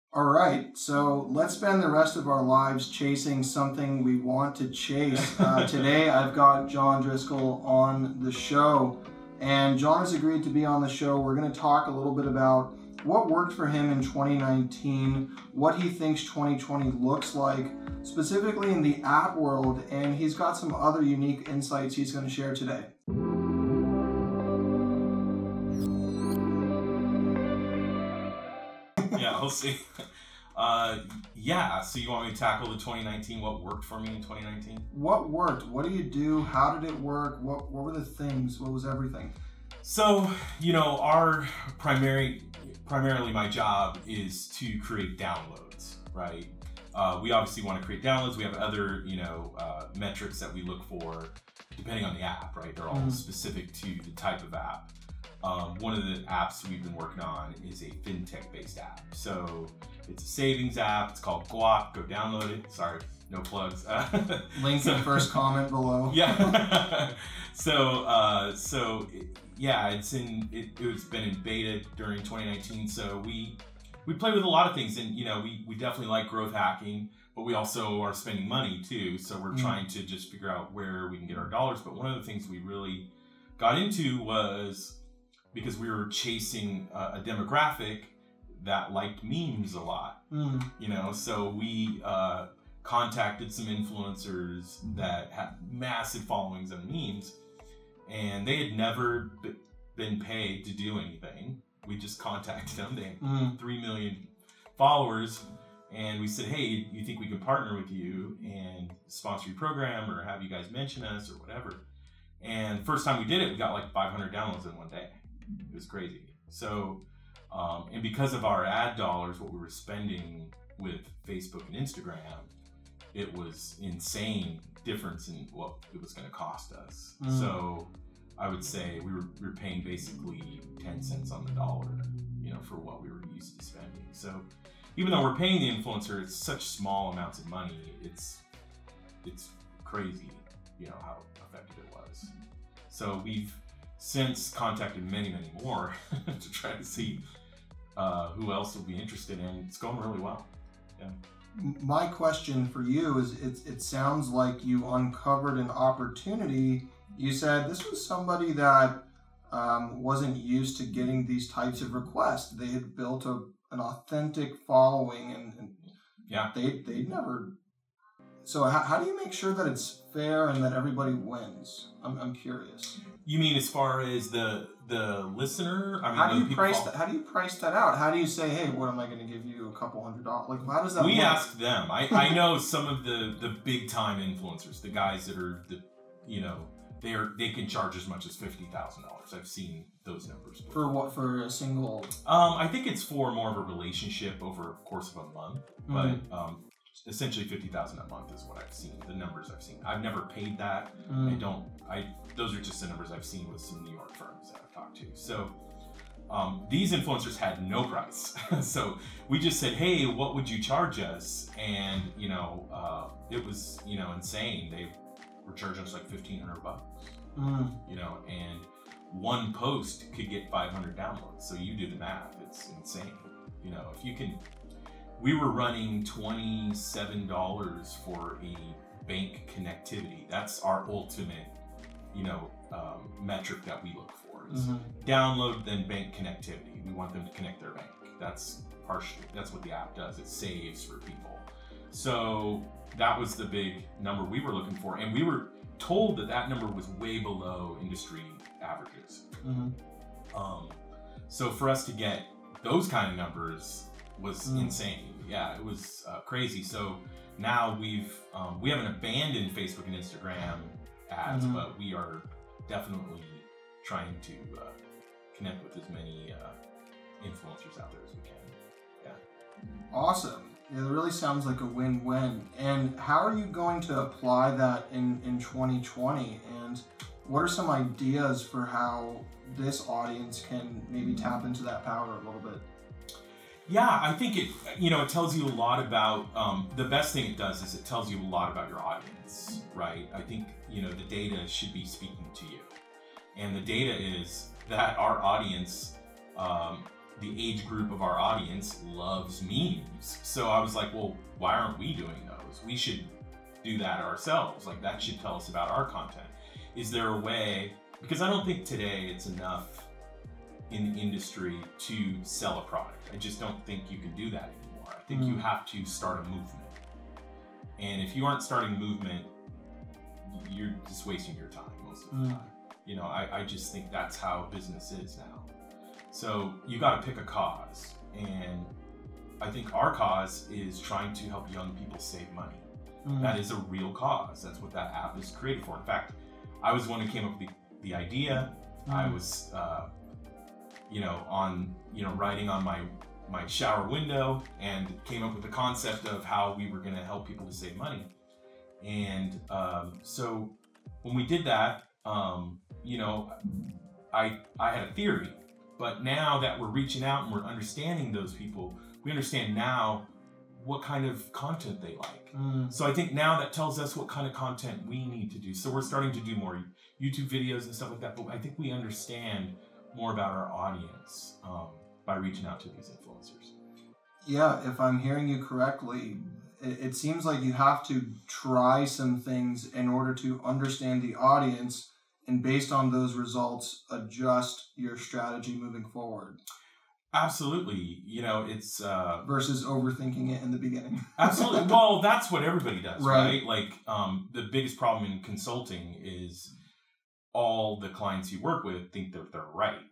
All right, so let's spend the rest of our lives chasing something we want to chase. Today, I've got John Driscoll on the show, and John has agreed to be on the show. We're going to talk a little bit about what worked for him in 2019, what he thinks 2020 looks like, specifically in the app world, and he's got some other unique insights he's going to share today. Yeah, we'll see. So you want me to tackle the 2019, what worked for me in 2019? What worked? What do you do? How did it work? What were the things? What was everything? So, our primarily my job is to create downloads, right? We obviously want to create downloads. We have other, metrics that we look for depending on the app, right? They're all specific to the type of app. One of the apps we've been working on is a fintech-based app. So it's a savings app. It's called Guac. Go download it. Sorry, no plugs. Link in the first comment below. Yeah. It's been in beta during 2019. So we play with a lot of things, and we definitely like growth hacking, but we also are spending money too. So we're trying to just figure out where we can get our dollars. But one of the things we really got into was because we were chasing a demographic that liked memes a lot, so we contacted some influencers that had massive followings on memes, and they had never been paid to do anything. We just contacted them. They had 3 million followers, and we said, hey, you think we can partner with you and sponsor your program or have you guys mention us or whatever? And first time we did it, we got like 500 downloads in one day. It was crazy. So, and because of our ad dollars, what we were spending with Facebook and Instagram, it was insane difference in what it was going to cost us. So I would say we were paying basically 10 cents on the dollar, for what we were used to spending. So even though we're paying the influencer, it's such small amounts of money. It's crazy, how effective it was. So we've since contacted many, many more to try to see who else will be interested, and it's going really well. Yeah. My question for you is, it sounds like you uncovered an opportunity. You said this was somebody that wasn't used to getting these types of requests. They had built an authentic following, and they never. So how do you make sure that it's fair and that everybody wins? I'm curious. You mean as far as the listener? How do you price that? How do you price that out? How do you say, hey, what am I going to give you? $200? Like, how does that work? We ask them. I know some of the big time influencers, the guys that are they can charge as much as $50,000. I've seen those numbers before. For what? For a single? I think it's for more of a relationship over the course of a month, but essentially $50,000 a month is what I've seen. The numbers I've seen. I've never paid that. Those are just the numbers I've seen with some New York firms that I've talked to. So these influencers had no price. So we just said, hey, what would you charge us? And it was insane. They were charging us like $1,500. And one post could get 500 downloads. So you do the math. It's insane. If you can. We were running $27 for a bank connectivity. That's our ultimate, metric that we look for is download, then bank connectivity. We want them to connect their bank. That's what the app does. It saves for people. So that was the big number we were looking for, and we were told that number was way below industry averages. So for us to get those kind of numbers was insane. Yeah, it was crazy. So now we haven't abandoned Facebook and Instagram ads, but we are definitely trying to connect with as many influencers out there as we can. Yeah. Awesome. Yeah, it really sounds like a win-win. And how are you going to apply that in 2020? And what are some ideas for how this audience can maybe tap into that power a little bit? Yeah, I think it tells you a lot about, the best thing it does is it tells you a lot about your audience, right? I think, the data should be speaking to you. And the data is that our audience the age group of our audience loves memes. So I was like, well, why aren't we doing those? We should do that ourselves. Like, that should tell us about our content. Is there a way, because I don't think today it's enough in the industry to sell a product. I just don't think you can do that anymore. I think you have to start a movement. And if you aren't starting a movement, you're just wasting your time most of the time. You know, I just think that's how business is now. So you got to pick a cause. And I think our cause is trying to help young people save money. That is a real cause. That's what that app is created for. In fact, I was the one who came up with the idea. I was, writing on my shower window and came up with the concept of how we were going to help people to save money. And so when we did that, I had a theory, but now that we're reaching out and we're understanding those people, we understand now what kind of content they like. So I think now that tells us what kind of content we need to do. So we're starting to do more YouTube videos and stuff like that, but I think we understand more about our audience by reaching out to these influencers. Yeah, if I'm hearing you correctly, it seems like you have to try some things in order to understand the audience, and based on those results, adjust your strategy moving forward. Absolutely. It's versus overthinking it in the beginning. Absolutely. Well, that's what everybody does, right? Like, the biggest problem in consulting is all the clients you work with think that they're right.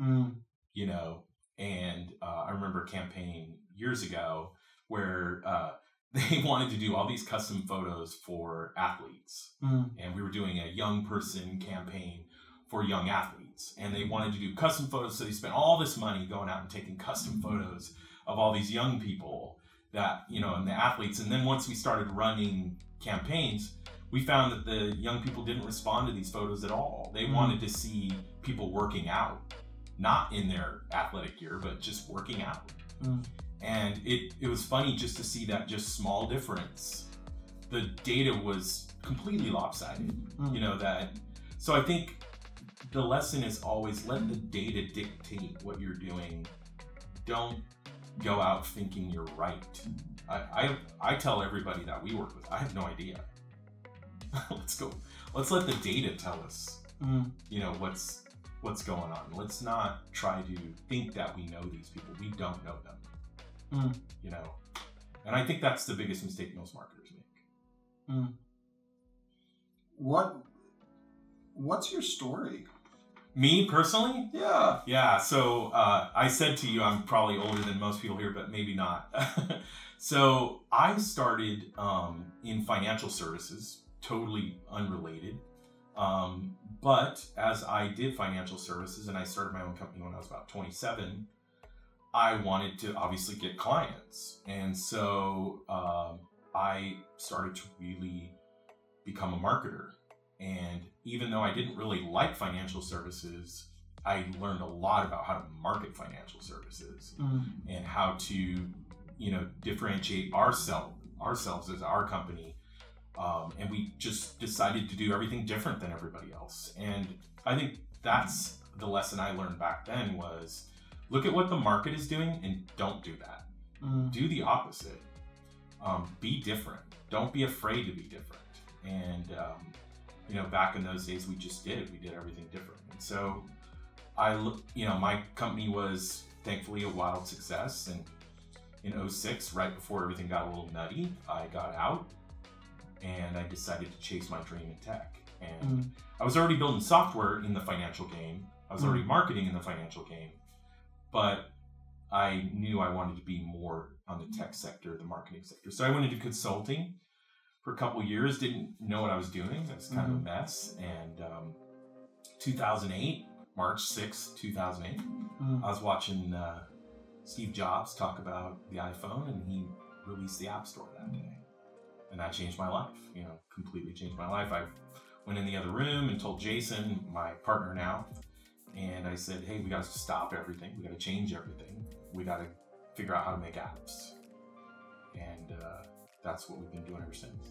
And I remember a campaign years ago where they wanted to do all these custom photos for athletes. And we were doing a young person campaign for young athletes. And they wanted to do custom photos, so they spent all this money going out and taking custom photos of all these young people that, and the athletes. And then once we started running campaigns, we found that the young people didn't respond to these photos at all. They wanted to see people working out, not in their athletic gear, but just working out. And it was funny just to see that just small difference. The data was completely lopsided, so I think the lesson is always let the data dictate what you're doing. Don't go out thinking you're right. I tell everybody that we work with, I have no idea. Let's let the data tell us, what's going on. Let's not try to think that we know these people. We don't know them. And I think that's the biggest mistake most marketers make. What's your story? Me personally? Yeah. Yeah. So I said to you, I'm probably older than most people here, but maybe not. So I started in financial services, totally unrelated. But as I did financial services and I started my own company when I was about 27, I wanted to obviously get clients. And so I started to really become a marketer. And even though I didn't really like financial services, I learned a lot about how to market financial services and how to, differentiate ourselves as our company. And we just decided to do everything different than everybody else. And I think that's the lesson I learned back then was look at what the market is doing and don't do that. Do the opposite. Be different. Don't be afraid to be different. And, back in those days, we just did. We did everything different. And so my company was thankfully a wild success. And in 2006, right before everything got a little nutty, I got out and I decided to chase my dream in tech. And I was already building software in the financial game. I was already marketing in the financial game, but I knew I wanted to be more on the tech sector, the marketing sector. So I went into consulting for a couple of years, didn't know what I was doing. It was kind of a mess. And 2008, March 6th, 2008, I was watching Steve Jobs talk about the iPhone, and he released the App Store that day. And that changed my life, completely changed my life. I went in the other room and told Jason, my partner now, and I said, hey, we got to stop everything. We got to change everything. We got to figure out how to make apps. And that's what we've been doing ever since.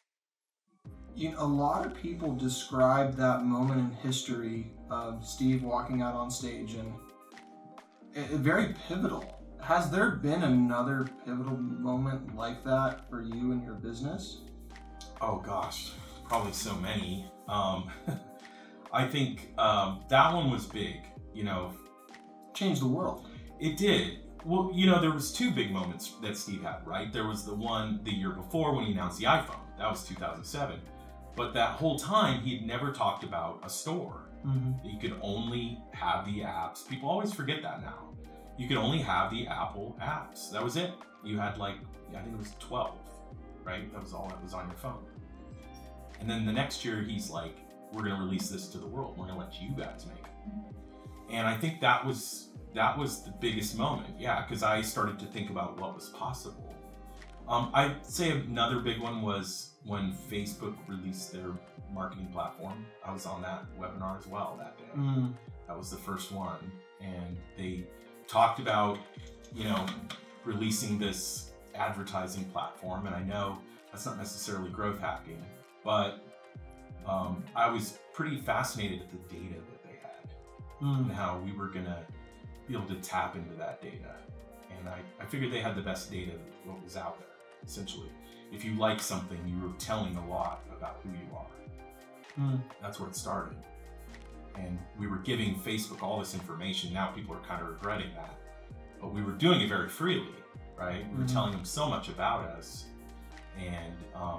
A lot of people describe that moment in history of Steve walking out on stage, and very pivotal. Has there been another pivotal moment like that for you and your business? Oh gosh, probably so many. I think that one was big. Changed the world. It did. Well, there was two big moments that Steve had, right? There was the one the year before when he announced the iPhone. That was 2007. But that whole time, he had never talked about a store. Mm-hmm. You could only have the apps. People always forget that now. You could only have the Apple apps. That was it. You had I think it was 12, right? That was all that was on your phone. And then the next year, he's like, we're going to release this to the world. We're going to let you guys make it. And I think that was the biggest moment. Yeah, because I started to think about what was possible. I'd say another big one was when Facebook released their marketing platform. I was on that webinar as well that day. Mm. That was the first one. And they talked about, releasing this advertising platform. And I know that's not necessarily growth hacking, but I was pretty fascinated at the data that they had and how we were going to be able to tap into that data. And I figured they had the best data of what was out there, essentially. If you like something, you were telling a lot about who you are. That's where it started. And we were giving Facebook all this information. Now people are kind of regretting that. But we were doing it very freely, right? We were telling them so much about us. And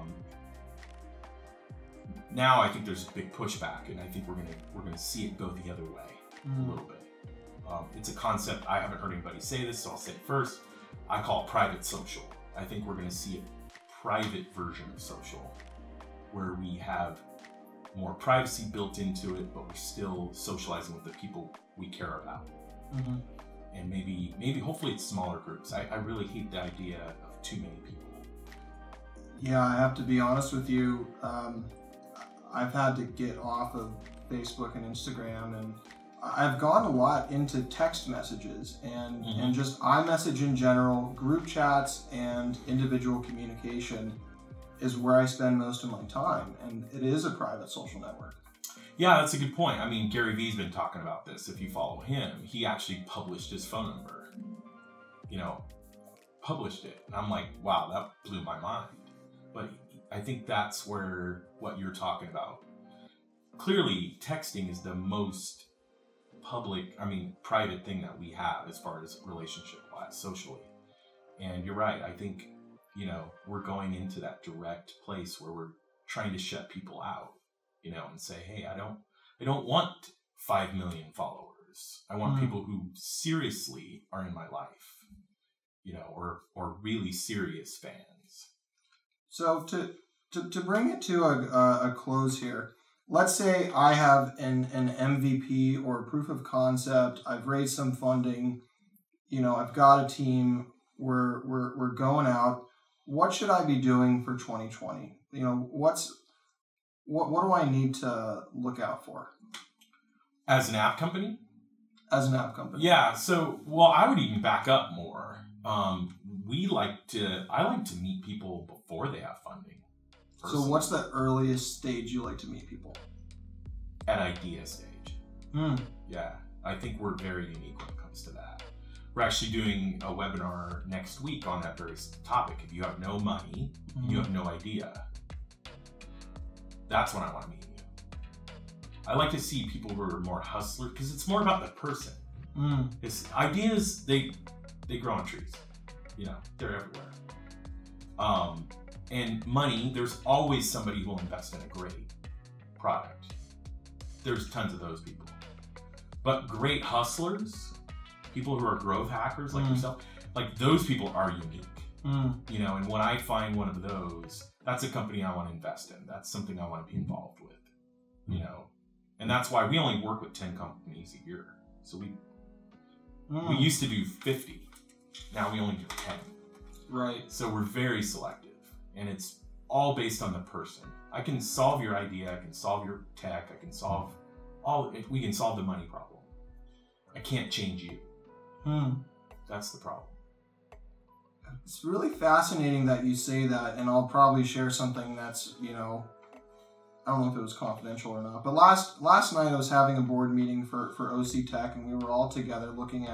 now I think there's a big pushback, and I think we're gonna see it go the other way a little bit. It's a concept, I haven't heard anybody say this, so I'll say it first. I call it private social. I think we're gonna see a private version of social where we have more privacy built into it, but we're still socializing with the people we care about. Mm-hmm. And maybe hopefully it's smaller groups. I really hate the idea of too many people. Yeah, I have to be honest with you. I've had to get off of Facebook and Instagram, and I've gone a lot into text messages and just iMessage in general. Group chats and individual communication is where I spend most of my time, and it is a private social network. Yeah, that's a good point. I mean, Gary Vee's been talking about this. If you follow him, he actually published his phone number. Published it. And I'm like, wow, that blew my mind. But I think that's where what you're talking about. Clearly, texting is the most private thing that we have as far as relationship-wise, socially. And you're right. I think, we're going into that direct place where we're trying to shut people out, and say, hey, I don't want 5 million followers. I want people who seriously are in my life, or really serious fans. So to bring it to a close here, let's say I have an MVP or a proof of concept. I've raised some funding. I've got a team. We're going out. What should I be doing for 2020? What do I need to look out for? As an app company? As an app company. Yeah. So, I would even back up more. I like to meet people before they have funding. Personally. So what's the earliest stage you like to meet people? At idea stage. Yeah. I think we're very unique when it comes to that. We're actually doing a webinar next week on that very topic. If you have no money, you have no idea. That's when I want to meet you. I like to see people who are more hustlers because it's more about the person. It's ideas, they grow on trees. They're everywhere. And money, there's always somebody who will invest in a great product. There's tons of those people. But great hustlers, people who are growth hackers like yourself, those people are unique. And when I find one of those, that's a company I want to invest in. That's something I want to be involved with. And that's why we only work with 10 companies a year. So we used to do 50. Now we only do 10. Right. So we're very selective, and it's all based on the person. I can solve your idea. I can solve your tech. I can solve we can solve the money problem. I can't change you. That's the problem. It's really fascinating that you say that, and I'll probably share something that's, I don't know if it was confidential or not, but last night I was having a board meeting for OC Tech, and we were all together looking at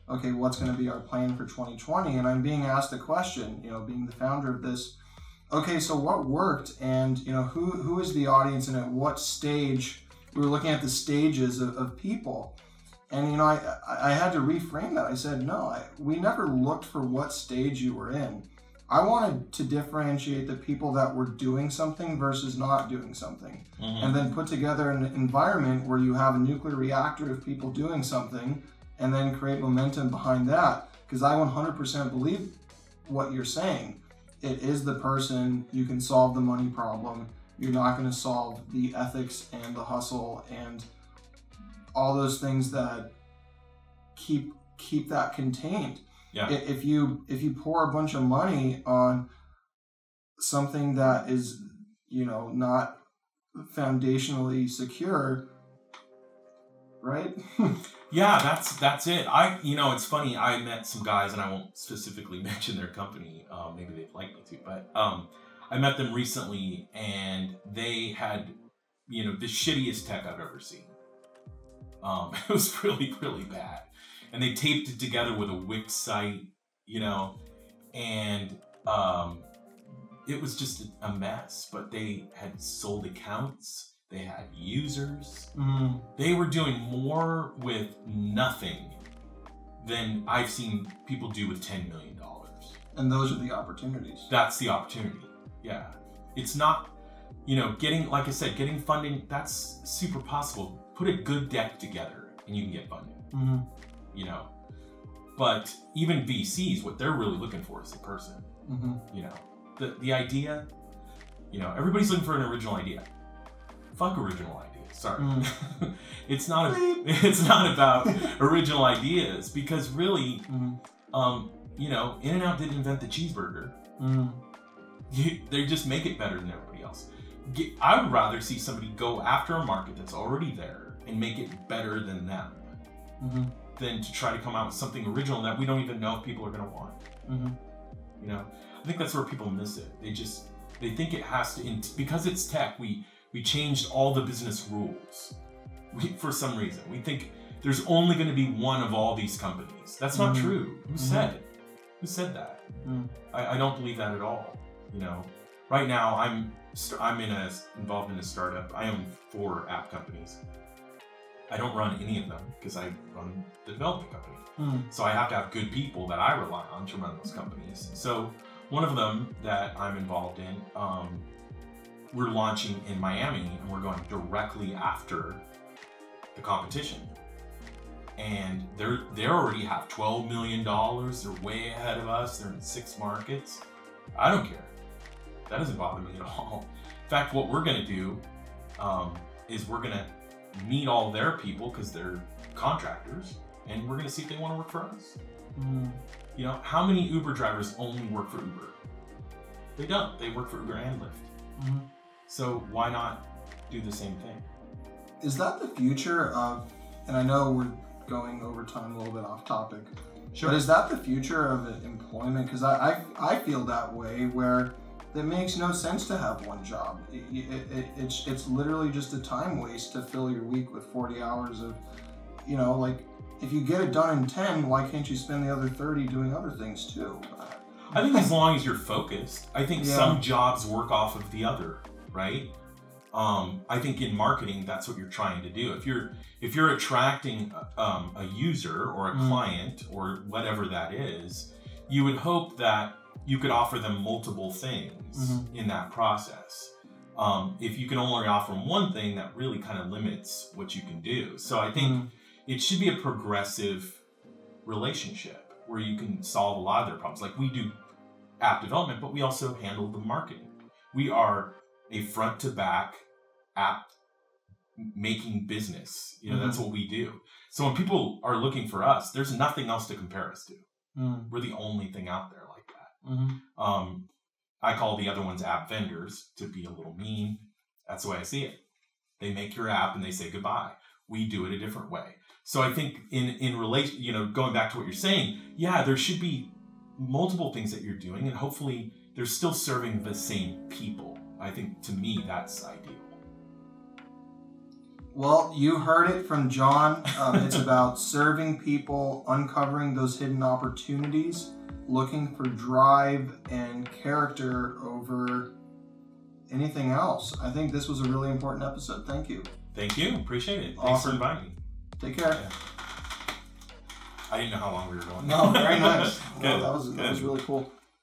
okay, what's going to be our plan for 2020? And I'm being asked a question, being the founder of this. Okay, so what worked, and who is the audience, and at what stage? We were looking at the stages of people, and I had to reframe that. I said, no, we never looked for what stage you were in. I wanted to differentiate the people that were doing something versus not doing something, and then put together an environment where you have a nuclear reactor of people doing something, and then create momentum behind that. Because I 100% believe what you're saying. It is the person. You can solve the money problem. You're not going to solve the ethics and the hustle and all those things that keep that contained. Yeah. If you pour a bunch of money on something that is, not foundationally secure, right? Yeah, that's it. It's funny. I met some guys, and I won't specifically mention their company. Maybe they'd like me to, but I met them recently, and they had, the shittiest tech I've ever seen. It was really, really bad. And they taped it together with a Wix site, and it was just a mess. But they had sold accounts. They had users. They were doing more with nothing than I've seen people do with $10 million. And those are the opportunities. That's the opportunity. Yeah. It's not, like I said, getting funding, that's super possible. Put a good deck together and you can get funding. But even VCs, what they're really looking for is a person. The idea, everybody's looking for an original idea. Fuck original ideas. Sorry. It's not about original ideas, because really, In-N-Out didn't invent the cheeseburger. They just make it better than everybody else. I would rather see somebody go after a market that's already there and make it better than them, than to try to come out with something original that we don't even know if people are going to want. I think that's where people miss it. They think it has to, because it's tech, we changed all the business rules. For some reason, we think there's only going to be one of all these companies. That's not true. Who said that? I don't believe that at all. Right now I'm involved in a startup. I own 4 app companies. I don't run any of them because I run the development company. So I have to have good people that I rely on to run those companies. So one of them that I'm involved in, we're launching in Miami, and we're going directly after the competition. And they already have $12 million. They're way ahead of us. They're in 6 markets. I don't care. That doesn't bother me at all. In fact, what we're going to do is we're going to meet all their people, because they're contractors, and we're going to see if they want to work for us. How many Uber drivers only work for Uber? They don't. They work for Uber and Lyft. So why not do the same thing? Is that the future of, and I know we're going over time a little bit off topic, Sure. But is that the future of employment? Because I feel that way, where it makes no sense to have one job. It's literally just a time waste to fill your week with 40 hours of, if you get it done in 10, why can't you spend the other 30 doing other things too? I think as long as you're focused. I think some jobs work off of the other, right? I think in marketing, that's what you're trying to do. If you're attracting a user or a client or whatever that is, you would hope that you could offer them multiple things in that process. If you can only offer them one thing, that really kind of limits what you can do. So I think it should be a progressive relationship where you can solve a lot of their problems. Like, we do app development, but we also handle the marketing. We are a front to back app making business. That's what we do. So when people are looking for us, there's nothing else to compare us to. We're the only thing out there like that. I call the other ones app vendors, to be a little mean. That's the way I see it. They make your app and they say goodbye. We do it a different way. So I think in relation, going back to what you're saying, there should be multiple things that you're doing, and hopefully they're still serving the same people. I think, to me, that's ideal. Well, you heard it from John. It's about serving people, uncovering those hidden opportunities, looking for drive and character over anything else. I think this was a really important episode. Thank you. Thank you. Appreciate it. Thanks Awesome. for inviting me. Take care. Yeah. I didn't know how long we were going. No, very nice. Good. That was really cool.